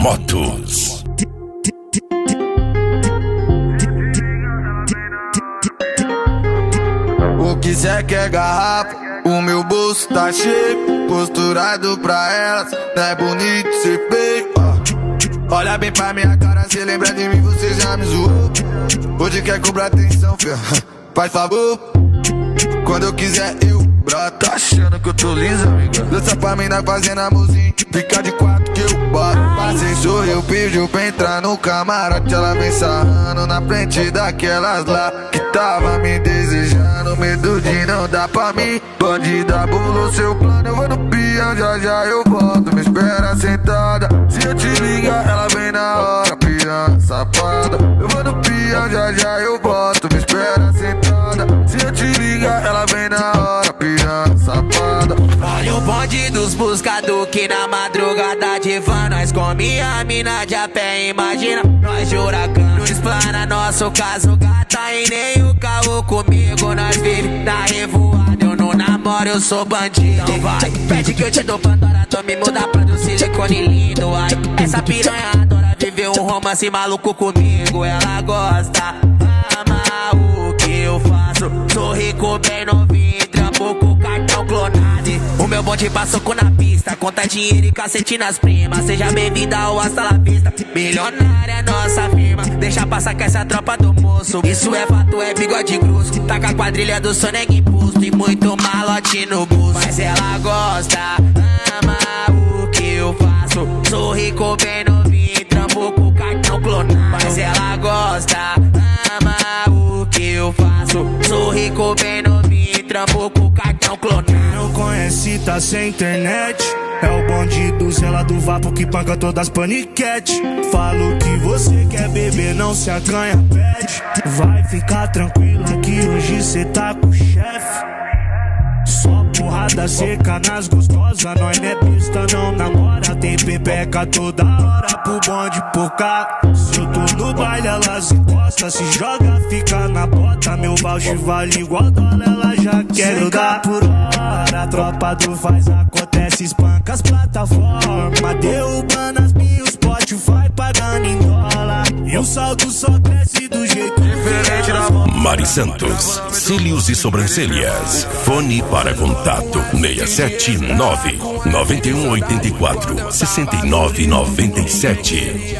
Motos. O que cê quer garrafa? O meu bolso tá cheio, posturado pra elas, não é bonito ser feio. Olha bem pra minha cara, cê lembra de mim, você já me zoou. Hoje quer cobrar atenção, fia, faz favor. Quando eu quiser eu broto, tá achando que eu tô lisa, amiga? Dança pra mim, nós fazendo amorzinho, fica de quatro que eu boto. Passei, sorriu, pediu pra entrar no camarote, ela vem sarrando na frente daquelas lá que tava me desejando, medo de não dar pra mim. Bandida, bolou seu plano, eu vou no peão, já já eu volto, me espera sentada. Se eu te ligar, ela vem na hora, piranha safada. Eu vou no peão, já já eu volto, me espera sentada. Se eu te ligar, ela vem na hora, piranha safada. Olha o bonde dos buscador que na madrugada de van nós come a mina de a pé, imagina nós de huracão, não explana nosso caso, gata, e nem o carro comigo nós vive na revoada. Eu não namoro, eu sou bandido. Então vai, pede que eu te dou Pandora, tu me muda pra do silicone lindo. Ai, essa piranha adora viver um romance maluco comigo. Ela gosta, ama o que eu faço. Sou rico, bem novinho, trampo com cartão clonado. O meu bonde passou na pista, conta dinheiro e cacete nas primas. Seja bem-vinda ao Hasta La Vista, milionária é nossa firma. Deixa passar com essa tropa do moço, isso é fato, é bigode grosso. Tá com a quadrilha do Sonic impulso e muito malote no bolso. Mas ela gosta, ama o que eu faço. Sou rico, bem novinho, trampo com cartão clonado. Mas ela gosta, ama o que eu faço. Sou rico, bem novinho, trampo com cartão clonado. Não conhece, tá sem internet. É o bonde do Zela do Vapo que paga todas as paniquete. Falo que você quer beber, não se acanha, pede. Vai ficar tranquila que hoje cê tá com o chefe. Só porrada seca nas gostosas, nós não é besta, não namora. Tem pepeca toda hora pro bonde pocar. Se eu tô no baile, elas encostam, se joga, fica na bota. Meu voucher vale igual dólar, ela já quer grudar por hora. A tropa do faz, acontece, espanca as plataformas, derrubando as minhas, Spotify pagando em dólar. E o saldo só cresce do jeito diferente da mão. Mari Santos, cílios e sobrancelhas. Fone para contato 679-9184-6997.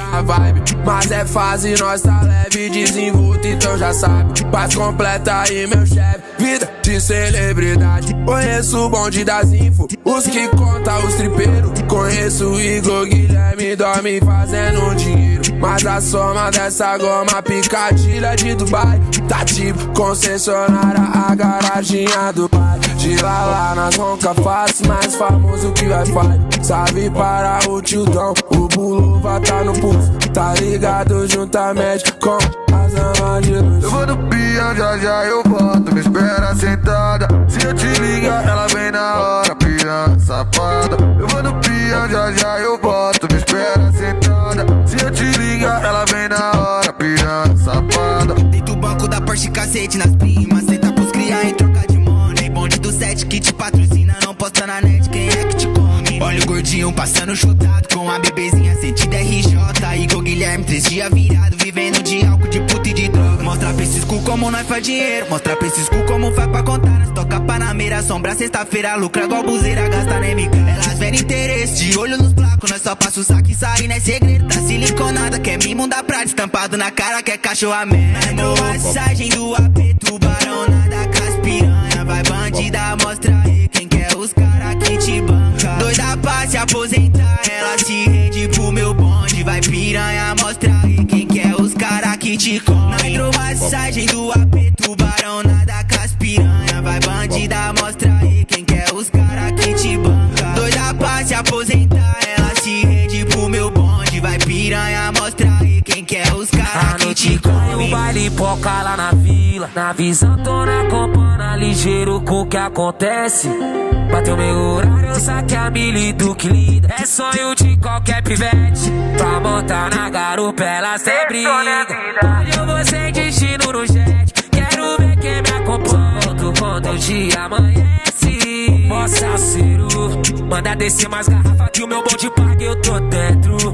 Mas é fase, nós tá leve, desenvolto, então já sabe. Paz completa aí, meu chefe, vida de celebridade. Conheço o bonde das info, os que conta os tripeiros. Conheço o Igor Guilherme, dorme fazendo dinheiro. Mas a soma dessa goma picadilha de Dubai tá tipo concessionária, a garaginha do pai. De lá nós ronca fácil, mais famoso que Wi-Fi. Sabe para o tildão, o Bulova tá no pulso. Tá ligado juntamente com as amas de luz. Eu vou no peão, já já eu volto, me espera sentada. Se eu te ligar, ela vem na hora, piranha safada. Eu vou no peão, já já eu volto, me espera sentada. Se eu te ligar, ela vem na hora, piranha safada. Deita o banco da Porsche, cacete nas primas. Senta pros criar em troca de money. Bonde do 7 que te patrocina, não posta na net, quem é que te come? Olha o gordinho passando chutado com a bebezinha sentida RJ. Igor Guilherme, 3 dias virado, vivendo de álcool, de puta e de droga. Mostra pra esses cu como nós faz dinheiro, mostra pra esses cu como faz pra contar. Nós toca Panameira, sombra, sexta-feira, lucra igual buzeira, gasta na MK. Elas verem interesse, de olho nos placos, nós só passa o saco e sai, não é segredo. Tá siliconada, quer mimo da prata, estampado na cara, quer cachorra merda. Massagem do AP, tubarão, nada com as piranha. Vai bandida, mostra aí quem quer os cara que te banca. Doida pra se aposentar, ela se rende pro meu bonde. Vai piranha, mostra aí quem quer os cara que te come. Na hidromassagem do AP, tubarão, nada com as piranha. Vai bandida, mostra aí quem quer os cara que te banca. Doida pra se aposentar, ela se rende pro meu bonde. Vai piranha, mostra aí quem quer os cara que te come. O baile poca lá na vila, na visão tô na compana, ligeiro com o que acontece. Bateu meu horário, eu saquei a mili do que linda. É sonho de qualquer pivete, pra montar na garupa ela sem briga. Hoje eu vou sem destino no jet, quero ver quem me acompanha. Volto quando o dia amanhece. Moça, ciro, manda descer mais garrafa que o meu bonde paga, eu tô dentro.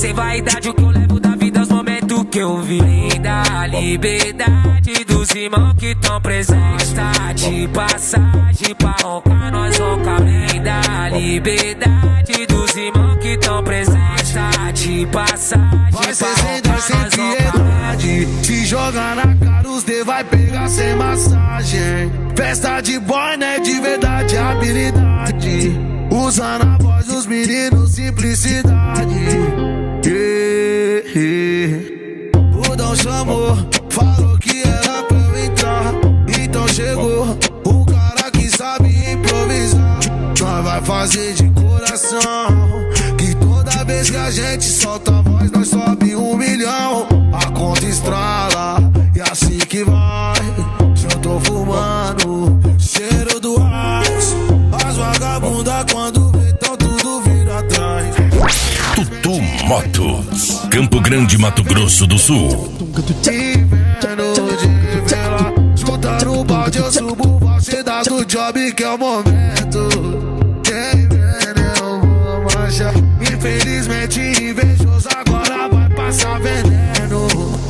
sem vaidade, o que eu levo da vida, os momentos que eu vi. Da liberdade dos irmãos que tão presentes. Tá de passagem pra roncar, nós ronca bem. Da liberdade dos irmãos que tão presentes. Tá de passagem vai ser pra sem dó, roncar, sem nós ronca piedade. Se jogar na cara, os D vai pegar sem massagem. Festa de boy, né? De verdade, habilidade. Usa na voz dos meninos, simplicidade. O Dom chamou, falou que era pra eu entrar. Então chegou o cara que sabe improvisar. Nós vai fazer de coração, que toda vez que a gente solta a voz, nós sobe 1 milhão. A conta estrala, e assim que vai. Se eu tô fumando, cheiro do ice. As vagabundas quando vê, tão tudo vira atrás. Tutu Motos, Campo Grande, Mato Grosso do Sul. Inverno de vela, junta no balde, eu subo falsidade do job que é o momento. Quem vem eu vou manchar. Infelizmente invejoso agora vai passar veneno.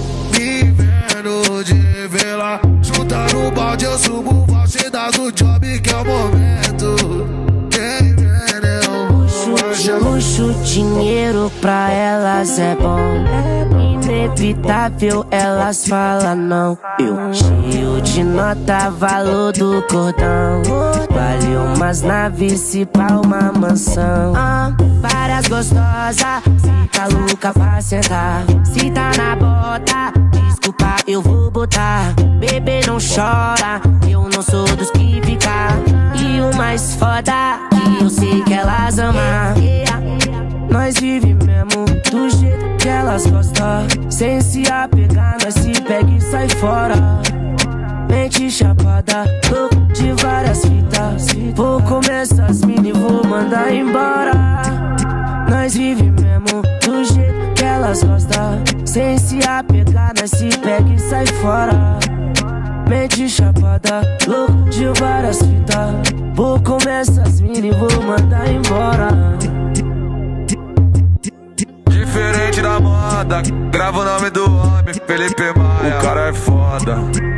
Inverno de vela, junta no balde, eu subo falsidade do job que é o momento. Quem vem eu vou manchar. Luxo, dinheiro pra elas é bom. Inevitável, elas falam não. Eu cheio de nota, valor do cordão. Vale umas naves, se pá uma mansão. Várias gostosas, fica louca pra sentar. Se tá na bota, desculpa, eu vou botar. Bebê não chora, eu não sou dos que fica. E o mais foda, que eu sei que elas amam. Nós vive mesmo do jeito que elas gostam. Sem se apegar, nós se pega e sai fora. Mente chapada, louco de várias fitas. Vou comer essas mini, vou mandar embora. Nós vive mesmo do jeito que elas gostam. Sem se apegar, nós se pega e sai fora. Mente chapada, louco de várias fitas. Vou comer essas mini, vou mandar embora. Diferente da moda, grava o nome do homem, Felipe Maia. O cara é foda.